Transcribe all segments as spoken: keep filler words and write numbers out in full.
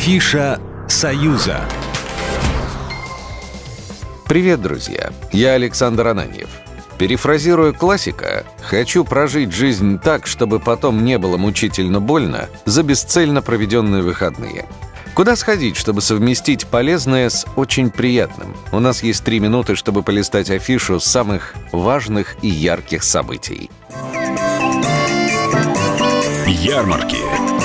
Афиша «Союза». Привет, друзья! Я Александр Ананьев. Перефразируя классика, хочу прожить жизнь так, чтобы потом не было мучительно больно за бесцельно проведенные выходные. Куда сходить, чтобы совместить полезное с очень приятным? У нас есть три минуты, чтобы полистать афишу самых важных и ярких событий. Ярмарки.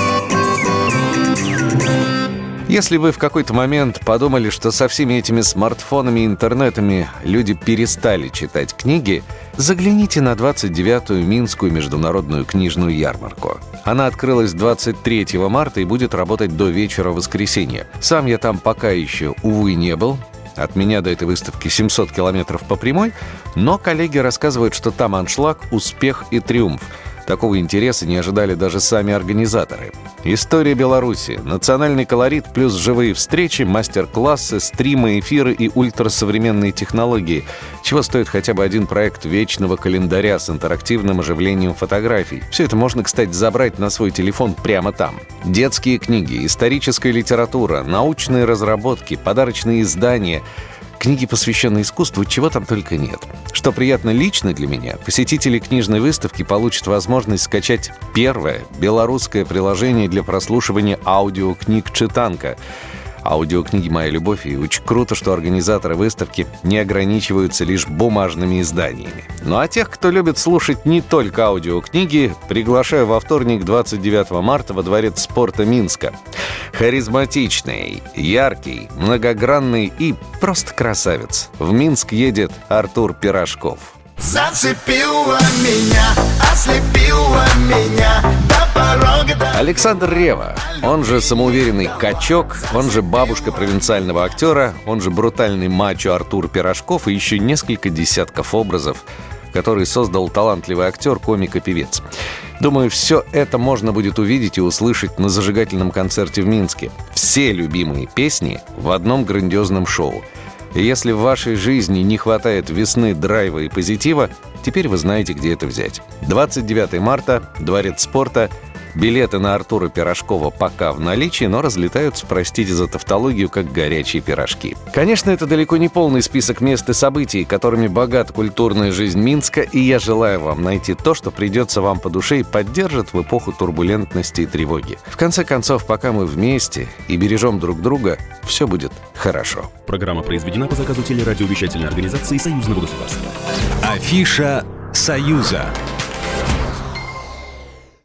Если вы в какой-то момент подумали, что со всеми этими смартфонами и интернетами люди перестали читать книги, загляните на двадцать девятую Минскую международную книжную ярмарку. Она открылась двадцать третьего марта и будет работать до вечера воскресенья. Сам я там пока еще, увы, не был. От меня до этой выставки семьсот километров по прямой, но коллеги рассказывают, что там аншлаг, успех и триумф. Такого интереса не ожидали даже сами организаторы. История Беларуси, национальный колорит плюс живые встречи, мастер-классы, стримы, эфиры и ультрасовременные технологии. Чего стоит хотя бы один проект вечного календаря с интерактивным оживлением фотографий. Все это можно, кстати, забрать на свой телефон прямо там. Детские книги, историческая литература, научные разработки, подарочные издания – книги, посвященные искусству, чего там только нет. Что приятно лично для меня, посетители книжной выставки получат возможность скачать первое белорусское приложение для прослушивания аудиокниг «Читанка». Аудиокниги «Моя любовь», и очень круто, что организаторы выставки не ограничиваются лишь бумажными изданиями. Ну а тех, кто любит слушать не только аудиокниги, приглашаю во вторник, двадцать девятого марта, во Дворец спорта Минска. Харизматичный, яркий, многогранный и просто красавец. В Минск едет Артур Пирожков. Зацепила меня, ослепила меня до порога до... Александр Ревва, он же самоуверенный качок, он же бабушка провинциального актера, он же брутальный мачо Артур Пирожков и еще несколько десятков образов, которые создал талантливый актер, комик и певец. Думаю, все это можно будет увидеть и услышать на зажигательном концерте в Минске. Все любимые песни в одном грандиозном шоу. И если в вашей жизни не хватает весны, драйва и позитива, теперь вы знаете, где это взять. двадцать девятого марта, Дворец спорта. Билеты на Артура Пирожкова пока в наличии, но разлетаются, простите за тавтологию, как горячие пирожки. Конечно, это далеко не полный список мест и событий, которыми богата культурная жизнь Минска, и я желаю вам найти то, что придется вам по душе и поддержит в эпоху турбулентности и тревоги. В конце концов, пока мы вместе и бережем друг друга, все будет хорошо. Программа произведена по заказу телерадиовещательной организации Союзного государства. Афиша «Союза».